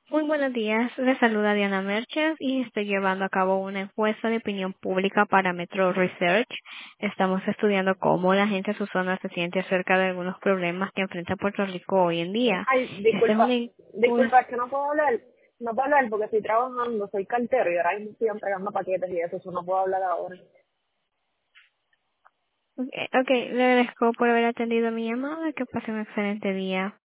Muy buenos días, les saluda Diana Merches y estoy llevando a cabo una encuesta de opinión pública para Metro Research. Estamos estudiando cómo la gente en su zona se siente acerca de algunos problemas que enfrenta Puerto Rico hoy en día. Ay, Esta es disculpa, es que no puedo hablar porque estoy trabajando, soy cartero y ahora mismo estoy entregando paquetes y eso no puedo hablar ahora. okay, le agradezco por haber atendido mi llamada. Que pase un excelente día.